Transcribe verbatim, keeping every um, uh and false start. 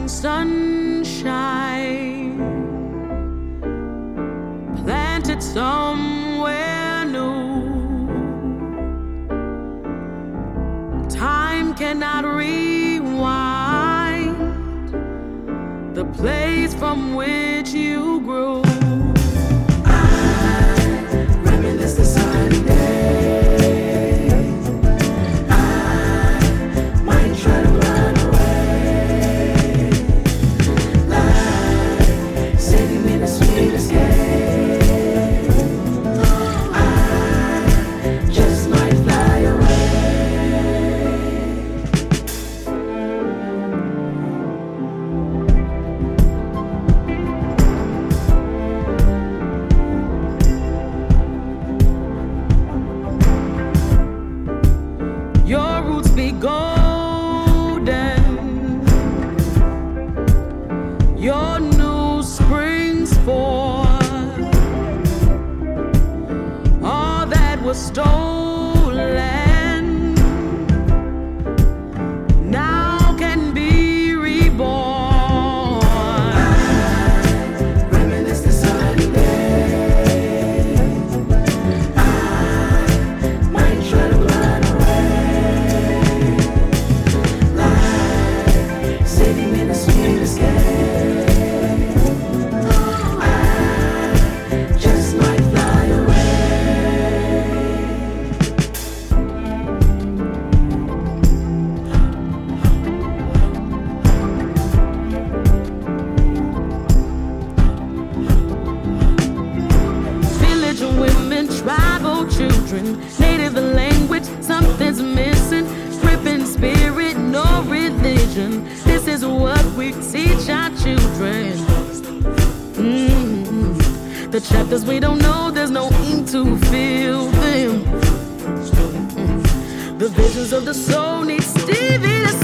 sunshine planted somewhere new. Time cannot rewind the place from which you grew. I reminisce the sunny days. I might try to run away, like sitting in a sweet escape. I just might fly away. Your roots be golden, your new springs forth. All that was stolen now can be reborn. I reminisce the sunny days. I might try to run away, like sitting in a sweet escape. I just might fly away. Village women, tribal children, native language, something's missing. Gripping spirit, no religion. This is what we teach our children. Mm. The chapters we don't know, there's no ink to fill them. Mm. The visions of the soul need Stevie to